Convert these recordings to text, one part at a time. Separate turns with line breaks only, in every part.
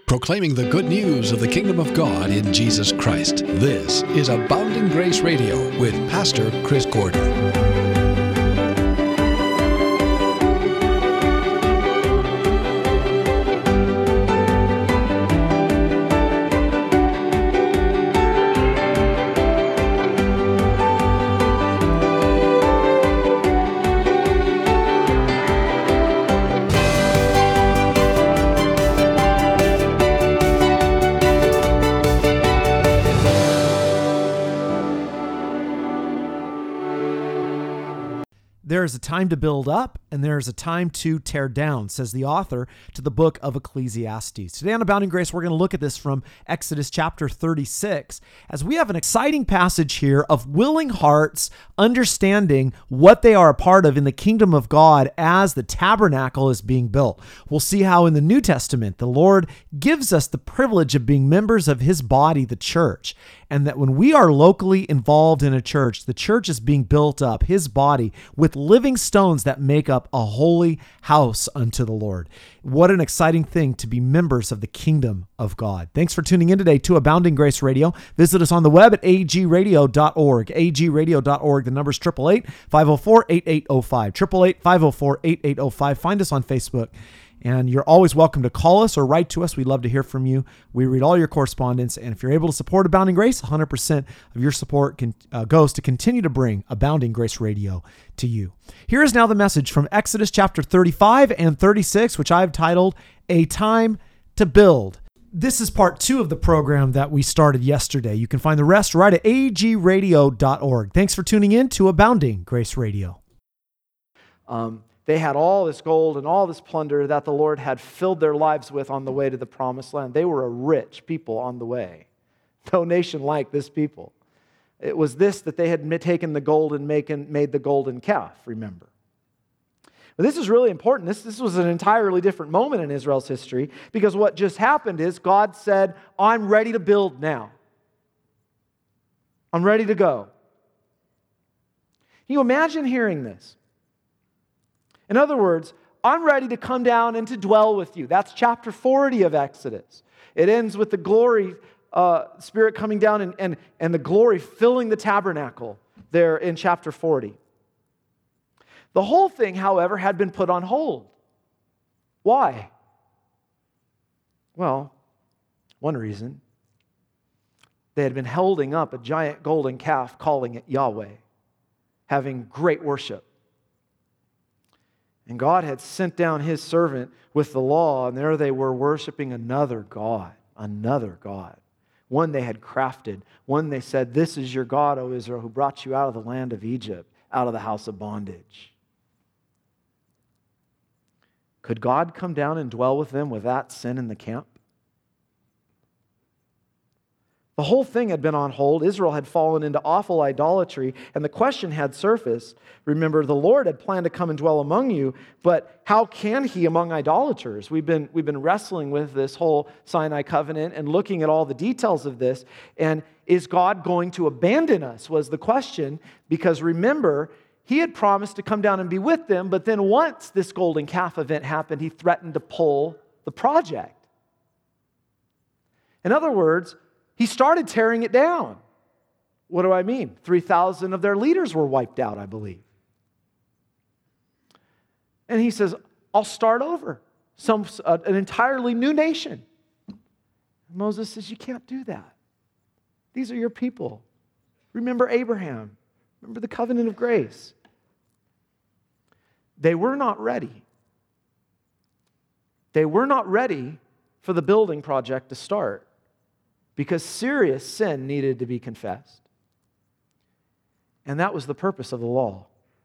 Proclaiming the good news of the kingdom of God in Jesus Christ. This is Abounding Grace Radio with Pastor Chris Gordon.
There is a time to build up, and there is a time to tear down, says the author to the book of Ecclesiastes. Today on Abounding Grace, we're going to look at this from Exodus chapter 36, as we have an exciting passage here of willing hearts understanding what they are a part of in the kingdom of God as the tabernacle is being built. We'll see how in the New Testament, the Lord gives us the privilege of being members of his body, the church, and that when we are locally involved in a church, the church is being built up, his body, with living stones that make up a holy house unto the Lord. What an exciting thing to be members of the kingdom of God. Thanks for tuning in today to Abounding Grace Radio. Visit us on the web at agradio.org, agradio.org. The number's 888-504-8805, 888-504-8805. Find us on Facebook. And you're always welcome to call us or write to us. We'd love to hear from you. We read all your correspondence. And if you're able to support Abounding Grace, 100% of your support goes to continue to bring Abounding Grace Radio to you. Here is now the message from Exodus chapter 35 and 36, which I've titled, A Time to Build. This is part 2 of the program that we started yesterday. You can find the rest right at agradio.org. Thanks for tuning in to Abounding Grace Radio.
They had all this gold and all this plunder that the Lord had filled their lives with on the way to the promised land. They were a rich people on the way. No nation like this people. It was this that they had taken the gold and made the golden calf, remember. But this is really important. This was an entirely different moment in Israel's history, because what just happened is God said, I'm ready to build now. I'm ready to go. Can you imagine hearing this? In other words, I'm ready to come down and to dwell with you. That's chapter 40 of Exodus. It ends with the glory spirit coming down and the glory filling the tabernacle there in chapter 40. The whole thing, however, had been put on hold. Why? Well, one reason. They had been holding up a giant golden calf, calling it Yahweh, having great worship. And God had sent down his servant with the law, and there they were worshiping another God, one they had crafted, one they said, this is your God, O Israel, who brought you out of the land of Egypt, out of the house of bondage. Could God come down and dwell with them with that sin in the camp? The whole thing had been on hold. Israel had fallen into awful idolatry, and the question had surfaced. Remember, the Lord had planned to come and dwell among you, but how can he among idolaters? We've been wrestling with this whole Sinai covenant and looking at all the details of this, and is God going to abandon us was the question, because remember, he had promised to come down and be with them, but then once this golden calf event happened, he threatened to pull the project. In other words, he started tearing it down. What do I mean? 3,000 of their leaders were wiped out, I believe. And he says, I'll start over. An entirely new nation. Moses says, you can't do that. These are your people. Remember Abraham. Remember the covenant of grace. They were not ready. They were not ready for the building project to start, because serious sin needed to be confessed. And that was the purpose of the law.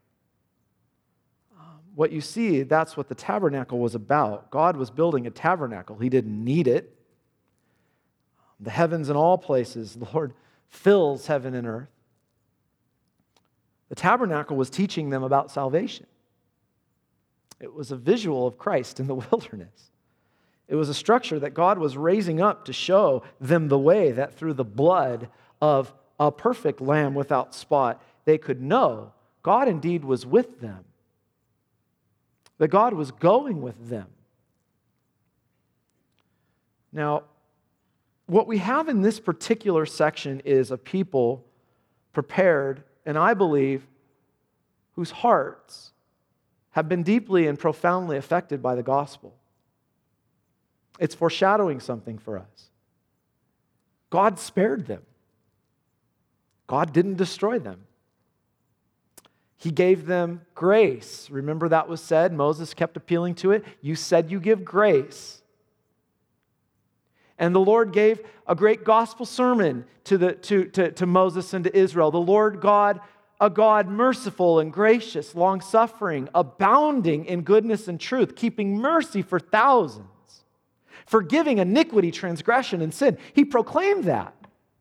What you see, that's what the tabernacle was about. God was building a tabernacle. He didn't need it. The heavens in all places, the Lord fills heaven and earth. The tabernacle was teaching them about salvation. It was a visual of Christ in the wilderness. It was a structure that God was raising up to show them the way that through the blood of a perfect lamb without spot, they could know God indeed was with them. That God was going with them. Now, what we have in this particular section is a people prepared, and I believe, whose hearts have been deeply and profoundly affected by the gospel. It's foreshadowing something for us. God spared them. God didn't destroy them. He gave them grace. Remember that was said? Moses kept appealing to it. You said you give grace. And the Lord gave a great gospel sermon to Moses and to Israel. The Lord God, a God merciful and gracious, long-suffering, abounding in goodness and truth, keeping mercy for thousands, forgiving iniquity, transgression, and sin. He proclaimed that.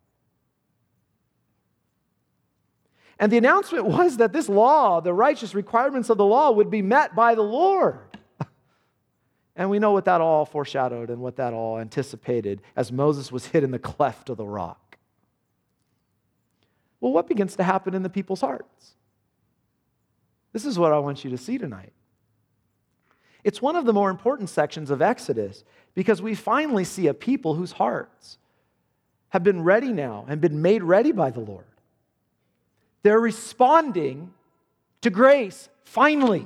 And the announcement was that this law, the righteous requirements of the law, would be met by the Lord. And we know what that all foreshadowed and what that all anticipated as Moses was hid in the cleft of the rock. Well, what begins to happen in the people's hearts? This is what I want you to see tonight. It's one of the more important sections of Exodus because we finally see a people whose hearts have been ready now and been made ready by the Lord. They're responding to grace, finally.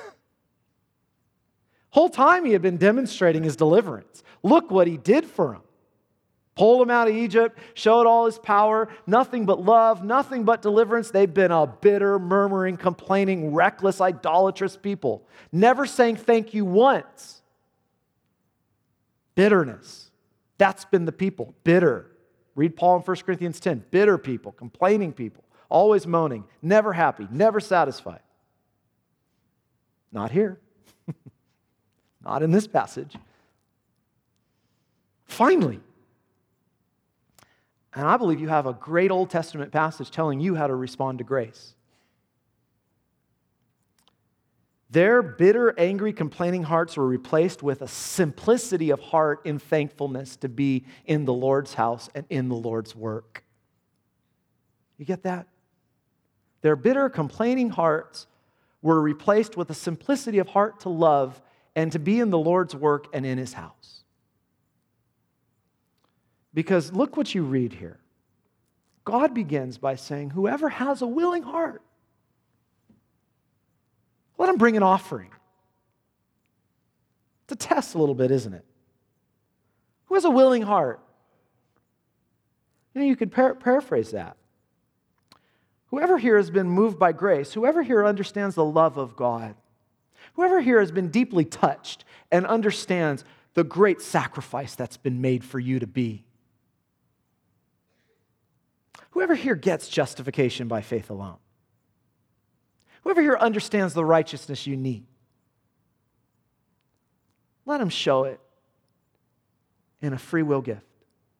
Whole time he had been demonstrating his deliverance. Look what he did for them. Pulled them out of Egypt, showed all his power, nothing but love, nothing but deliverance. They've been a bitter, murmuring, complaining, reckless, idolatrous people. Never saying thank you once. Bitterness. That's been the people. Bitter. Read Paul in 1 Corinthians 10. Bitter people, complaining people. Always moaning, never happy, never satisfied. Not here. Not in this passage. Finally. And I believe you have a great Old Testament passage telling you how to respond to grace. Their bitter, angry, complaining hearts were replaced with a simplicity of heart in thankfulness to be in the Lord's house and in the Lord's work. You get that? Their bitter, complaining hearts were replaced with a simplicity of heart to love and to be in the Lord's work and in His house. Because look what you read here. God begins by saying, whoever has a willing heart, let him bring an offering. It's a test a little bit, isn't it? Who has a willing heart? You know, you could paraphrase that. Whoever here has been moved by grace, whoever here understands the love of God, whoever here has been deeply touched and understands the great sacrifice that's been made for you to be, whoever here gets justification by faith alone, whoever here understands the righteousness you need, let him show it in a free will gift.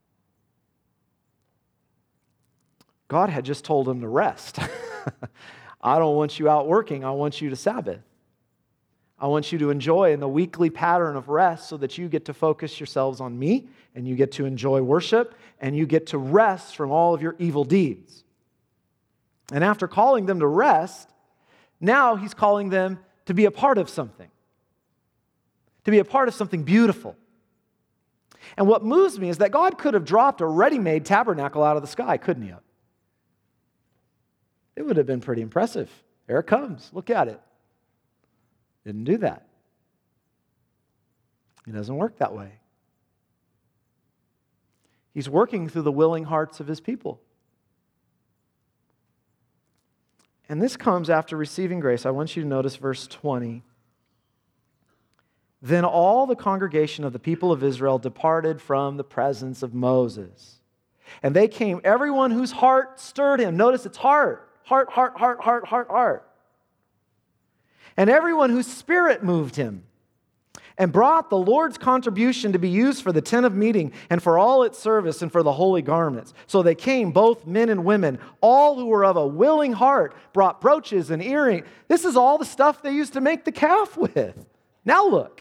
God had just told him to rest. I don't want you out working. I want you to Sabbath. I want you to enjoy in the weekly pattern of rest so that you get to focus yourselves on me and you get to enjoy worship and you get to rest from all of your evil deeds. And after calling them to rest, now he's calling them to be a part of something. To be a part of something beautiful. And what moves me is that God could have dropped a ready-made tabernacle out of the sky, couldn't he? It would have been pretty impressive. There it comes. Look at it. Didn't do that. It doesn't work that way. He's working through the willing hearts of his people. And this comes after receiving grace. I want you to notice verse 20. Then all the congregation of the people of Israel departed from the presence of Moses. And they came, everyone whose heart stirred him. Notice it's heart. Heart. And everyone whose spirit moved him, and brought the Lord's contribution to be used for the tent of meeting and for all its service and for the holy garments. So they came, both men and women, all who were of a willing heart, brought brooches and earrings. This is all the stuff they used to make the calf with. Now look.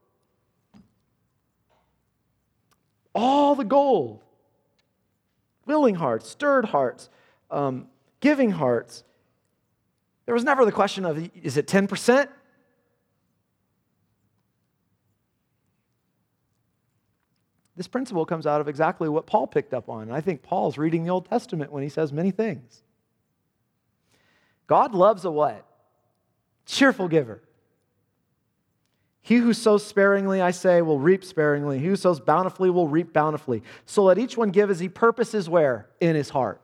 All the gold. Willing hearts, stirred hearts, giving hearts. There was never the question of, is it 10%? This principle comes out of exactly what Paul picked up on. I think Paul's reading the Old Testament when he says many things. God loves a what? Cheerful giver. He who sows sparingly, I say, will reap sparingly. He who sows bountifully will reap bountifully. So let each one give as he purposes where? In his heart.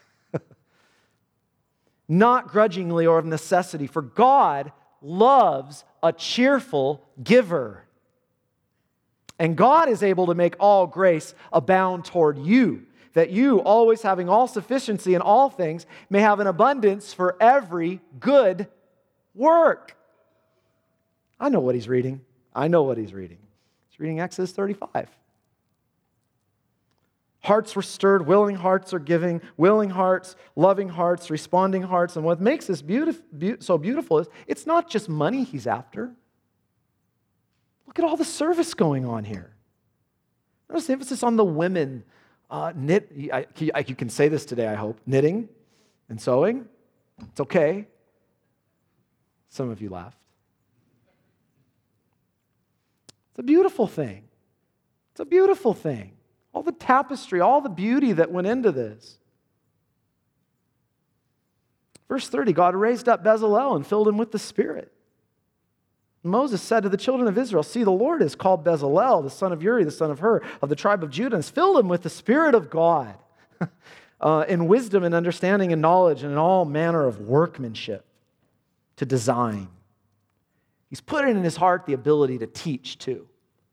Not grudgingly or of necessity, for God loves a cheerful giver. And God is able to make all grace abound toward you, that you, always having all sufficiency in all things, may have an abundance for every good work. I know what he's reading. He's reading Exodus 35. Hearts were stirred, willing hearts are giving, willing hearts, loving hearts, responding hearts. And what makes this so beautiful is it's not just money he's after. Look at all the service going on here. Notice the emphasis on the women. You can say this today, I hope. Knitting and sewing. It's okay. Some of you laughed. It's a beautiful thing. It's a beautiful thing. All the tapestry, all the beauty that went into this. Verse 30, God raised up Bezalel and filled him with the Spirit. Moses said to the children of Israel, see, the Lord is called Bezalel, the son of Uri, the son of Hur, of the tribe of Judah, and has filled him with the Spirit of God, in wisdom and understanding and knowledge and in all manner of workmanship to design. He's put in his heart the ability to teach too.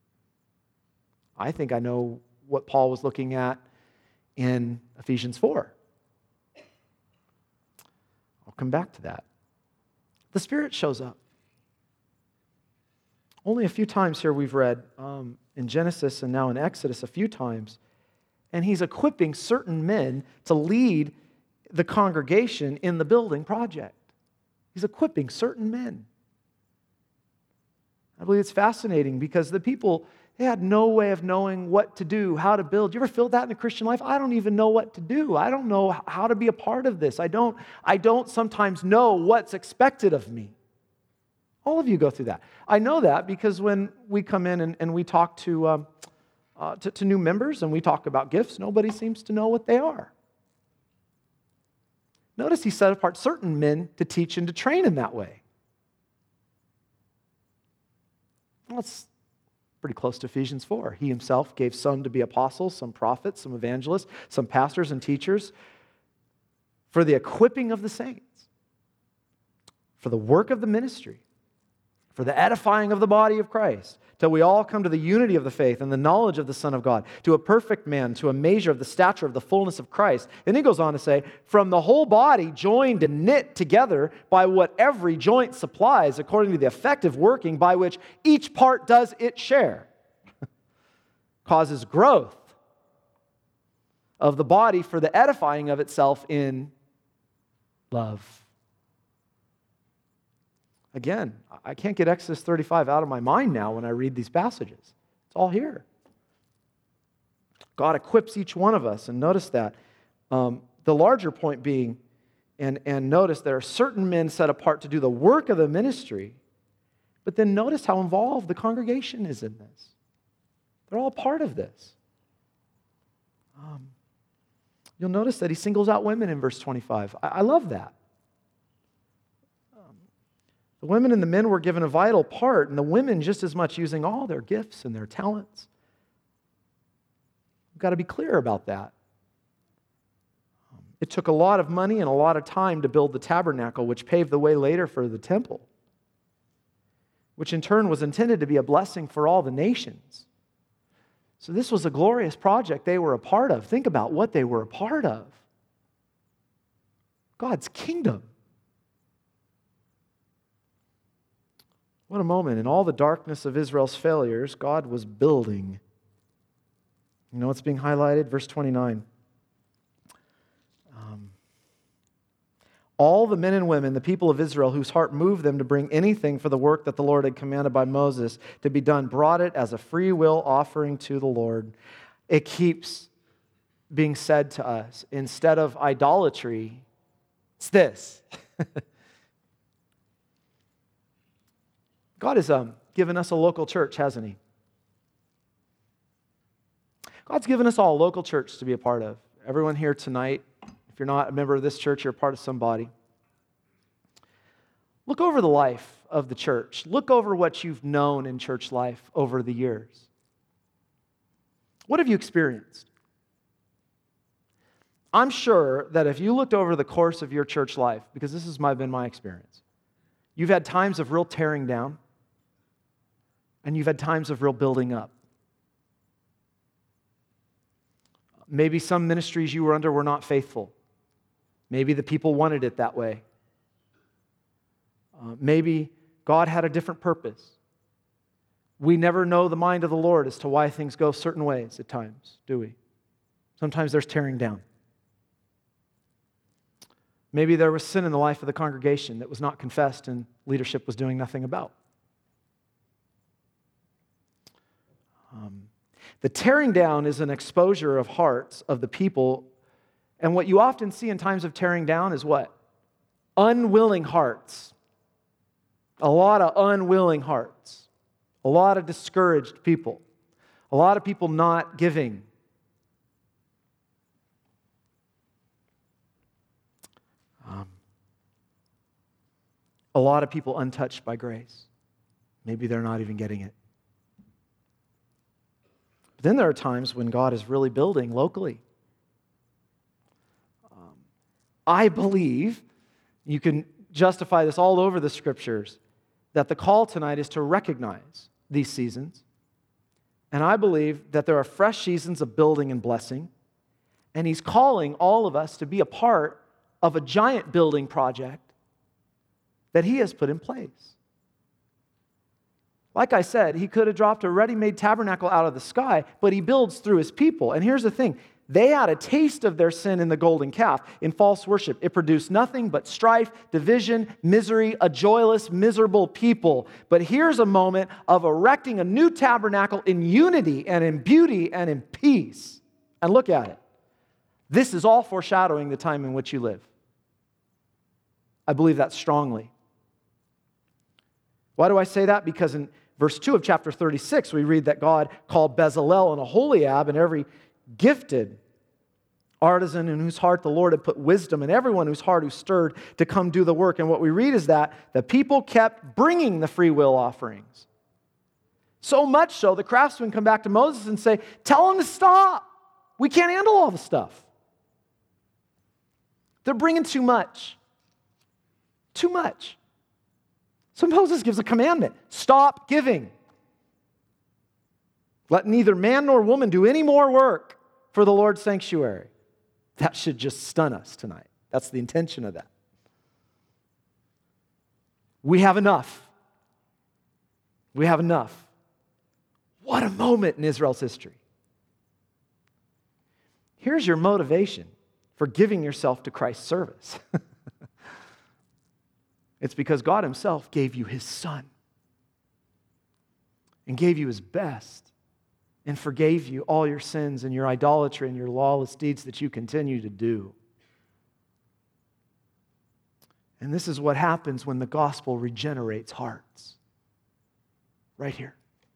I think I know what Paul was looking at in Ephesians 4. I'll come back to that. The Spirit shows up. Only a few times here we've read in Genesis and now in Exodus a few times. And he's equipping certain men to lead the congregation in the building project. He's equipping certain men. I believe it's fascinating because the people, they had no way of knowing what to do, how to build. You ever feel that in the Christian life? I don't even know what to do. I don't know how to be a part of this. I don't sometimes know what's expected of me. All of you go through that. I know that because when we come in and we talk to new members and we talk about gifts, nobody seems to know what they are. Notice he set apart certain men to teach and to train in that way. Well, that's pretty close to Ephesians 4. He himself gave some to be apostles, some prophets, some evangelists, some pastors and teachers for the equipping of the saints, for the work of the ministry, for the edifying of the body of Christ, till we all come to the unity of the faith and the knowledge of the Son of God, to a perfect man, to a measure of the stature of the fullness of Christ. Then he goes on to say, from the whole body joined and knit together by what every joint supplies, according to the effective working by which each part does its share, causes growth of the body for the edifying of itself in love. Again, I can't get Exodus 35 out of my mind now when I read these passages. It's all here. God equips each one of us, and notice that. The larger point being, and notice there are certain men set apart to do the work of the ministry, but then notice how involved the congregation is in this. They're all part of this. You'll notice that he singles out women in verse 25. I love that. The women and the men were given a vital part, and the women just as much using all their gifts and their talents. We've got to be clear about that. It took a lot of money and a lot of time to build the tabernacle, which paved the way later for the temple, which in turn was intended to be a blessing for all the nations. So this was a glorious project they were a part of. Think about what they were a part of. God's kingdom. What a moment. In all the darkness of Israel's failures, God was building. You know what's being highlighted? Verse 29. All the men and women, the people of Israel, whose heart moved them to bring anything for the work that the Lord had commanded by Moses to be done, brought it as a free will offering to the Lord. It keeps being said to us, instead of idolatry, it's this. God has given us a local church, hasn't he? God's given us all a local church to be a part of. Everyone here tonight, if you're not a member of this church, you're a part of somebody. Look over the life of the church. Look over what you've known in church life over the years. What have you experienced? I'm sure that if you looked over the course of your church life, because this has been my experience, you've had times of real tearing down, and you've had times of real building up. Maybe some ministries you were under were not faithful. Maybe the people wanted it that way. Maybe God had a different purpose. We never know the mind of the Lord as to why things go certain ways at times, do we? Sometimes there's tearing down. Maybe there was sin in the life of the congregation that was not confessed and leadership was doing nothing about. The tearing down is an exposure of hearts of the people, and what you often see in times of tearing down is what? Unwilling hearts. A lot of unwilling hearts. A lot of discouraged people. A lot of people not giving. A lot of people untouched by grace. Maybe they're not even getting it. But then there are times when God is really building locally. I believe, you can justify this all over the Scriptures, that the call tonight is to recognize these seasons. And I believe that there are fresh seasons of building and blessing. And He's calling all of us to be a part of a giant building project that He has put in place. Like I said, He could have dropped a ready-made tabernacle out of the sky, but He builds through His people. And here's the thing. They had a taste of their sin in the golden calf, in false worship. It produced nothing but strife, division, misery, a joyless, miserable people. But here's a moment of erecting a new tabernacle in unity and in beauty and in peace. And look at it. This is all foreshadowing the time in which you live. I believe that strongly. Why do I say that? Because in verse 2 of chapter 36, we read that God called Bezalel and Aholiab and every gifted artisan in whose heart the Lord had put wisdom, and everyone whose heart who stirred to come do the work. And what we read is that the people kept bringing the free will offerings. So much so, the craftsmen come back to Moses and say, tell them to stop. We can't handle all the stuff. They're bringing too much. Too much. So Moses gives a commandment. Stop giving. Let neither man nor woman do any more work for the Lord's sanctuary. That should just stun us tonight. That's the intention of that. We have enough. We have enough. What a moment in Israel's history. Here's your motivation for giving yourself to Christ's service. It's because God Himself gave you His Son and gave you His best and forgave you all your sins and your idolatry and your lawless deeds that you continue to do. And this is what happens when the gospel regenerates hearts. Right here.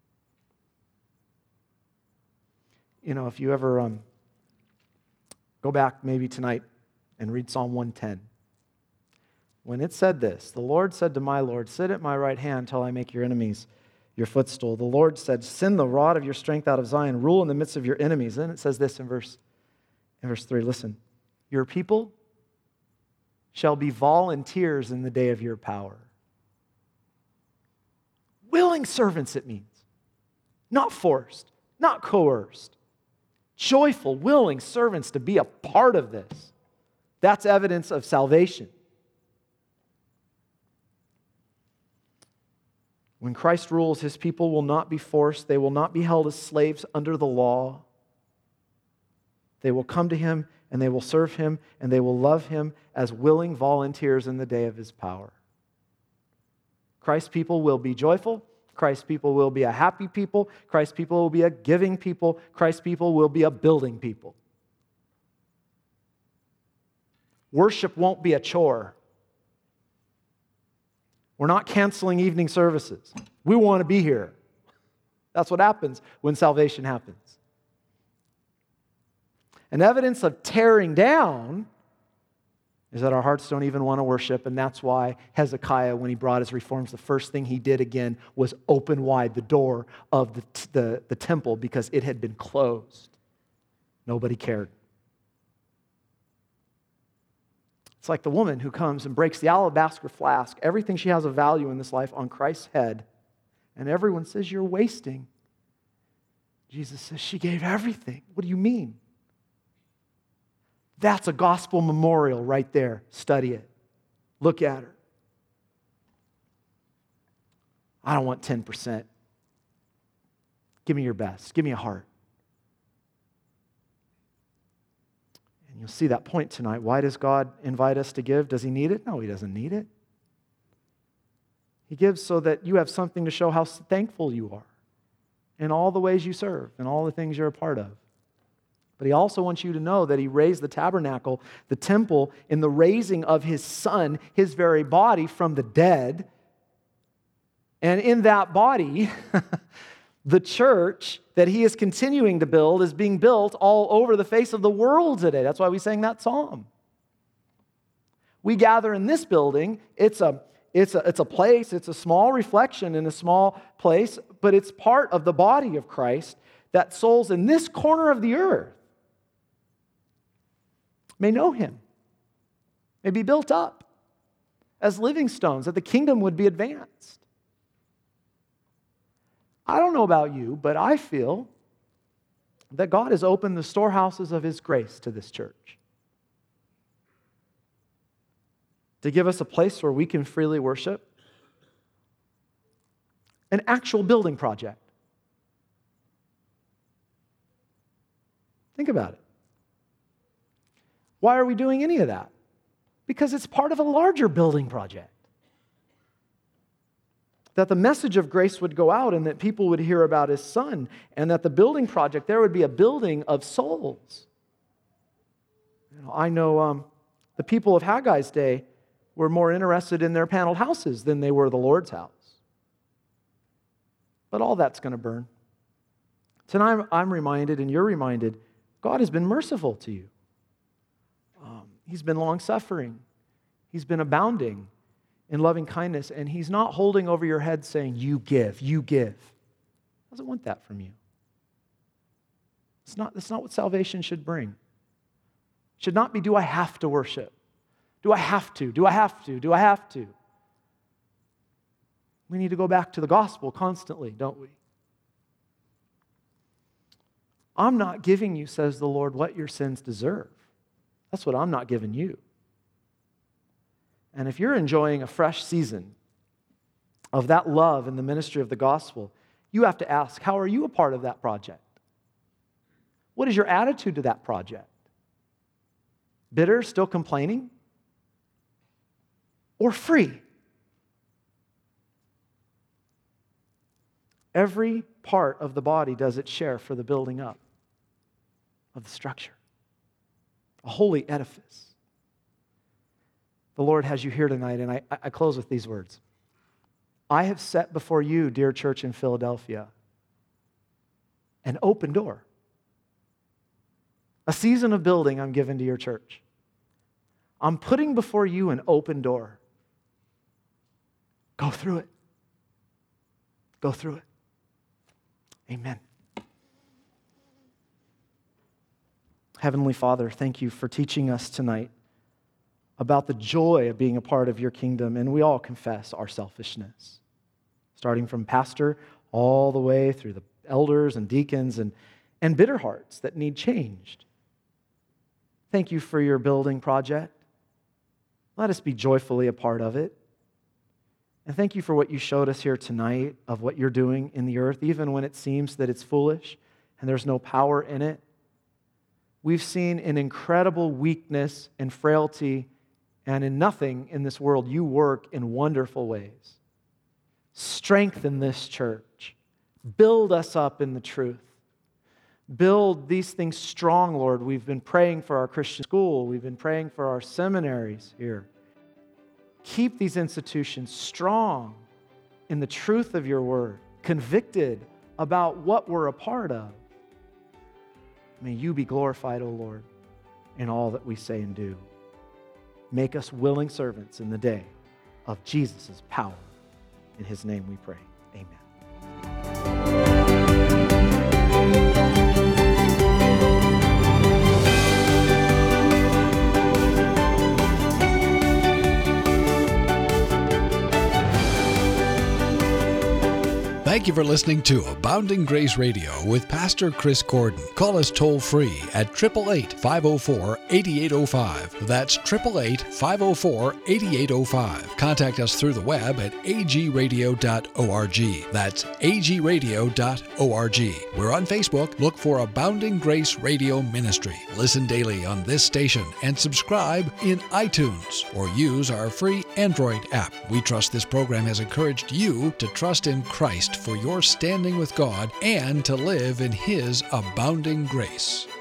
You know, if you ever go back maybe tonight and read Psalm 110. When it said this, the Lord said to my Lord, sit at my right hand till I make your enemies your footstool. The Lord said, send the rod of your strength out of Zion, rule in the midst of your enemies. Then it says this in verse 3, listen, your people shall be volunteers in the day of your power. Willing servants, it means. Not forced, not coerced. Joyful, willing servants to be a part of this. That's evidence of salvation. When Christ rules, His people will not be forced. They will not be held as slaves under the law. They will come to Him and they will serve Him and they will love Him as willing volunteers in the day of His power. Christ's people will be joyful. Christ's people will be a happy people. Christ's people will be a giving people. Christ's people will be a building people. Worship won't be a chore. We're not canceling evening services. We want to be here. That's what happens when salvation happens. And evidence of tearing down is that our hearts don't even want to worship, and that's why Hezekiah, when he brought his reforms, the first thing he did again was open wide the door of the temple because it had been closed. Nobody cared. It's like the woman who comes and breaks the alabaster flask, everything she has of value in this life, on Christ's head, and everyone says, "You're wasting." Jesus says, "She gave everything." What do you mean? That's a gospel memorial right there. Study it. Look at her. I don't want 10%. Give me your best. Give me a heart. And you'll see that point tonight. Why does God invite us to give? Does He need it? No, He doesn't need it. He gives so that you have something to show how thankful you are in all the ways you serve and all the things you're a part of. But He also wants you to know that He raised the tabernacle, the temple, in the raising of His Son, His very body, from the dead. And in that body, the church that He is continuing to build is being built all over the face of the world today. That's why we sang that psalm. We gather in this building. It's a place, it's a small reflection in a small place, but it's part of the body of Christ, that souls in this corner of the earth may know Him, may be built up as living stones, that the kingdom would be advanced. I don't know about you, but I feel that God has opened the storehouses of His grace to this church to give us a place where we can freely worship, an actual building project. Think about it. Why are we doing any of that? Because it's part of a larger building project. That the message of grace would go out and that people would hear about His Son, and that the building project, there would be a building of souls. I know the people of Haggai's day were more interested in their paneled houses than they were the Lord's house. But all that's going to burn. Tonight I'm reminded, and you're reminded, God has been merciful to you. He's been long-suffering. He's been abounding in loving kindness, and He's not holding over your head saying, you give, you give. He doesn't want that from you. That's not what salvation should bring. It should not be, do I have to worship? Do I have to? Do I have to? Do I have to? We need to go back to the gospel constantly, don't we? I'm not giving you, says the Lord, what your sins deserve. That's what I'm not giving you. And if you're enjoying a fresh season of that love and the ministry of the gospel, you have to ask, how are you a part of that project? What is your attitude to that project? Bitter, still complaining? Or free? Every part of the body does its share for the building up of the structure. A holy edifice. The Lord has you here tonight, and I close with these words. I have set before you, dear church in Philadelphia, an open door. A season of building I'm giving to your church. I'm putting before you an open door. Go through it. Go through it. Amen. Heavenly Father, thank you for teaching us tonight about the joy of being a part of your kingdom, and we all confess our selfishness, starting from pastor all the way through the elders and deacons and bitter hearts that need changed. Thank you for your building project. Let us be joyfully a part of it. And thank you for what you showed us here tonight of what you're doing in the earth, even when it seems that it's foolish and there's no power in it. We've seen an incredible weakness and frailty, and in nothing in this world, you work in wonderful ways. Strengthen this church. Build us up in the truth. Build these things strong, Lord. We've been praying for our Christian school. We've been praying for our seminaries here. Keep these institutions strong in the truth of your word, convicted about what we're a part of. May you be glorified, O Lord, in all that we say and do. Make us willing servants in the day of Jesus' power. In his name we pray. Amen.
Thank you for listening to Abounding Grace Radio with Pastor Chris Gordon. Call us toll-free at 888-504-8805. That's 888-504-8805. Contact us through the web at agradio.org. That's agradio.org. We're on Facebook. Look for Abounding Grace Radio Ministry. Listen daily on this station and subscribe in iTunes or use our free Android app. We trust this program has encouraged you to trust in Christ for your standing with God and to live in His abounding grace.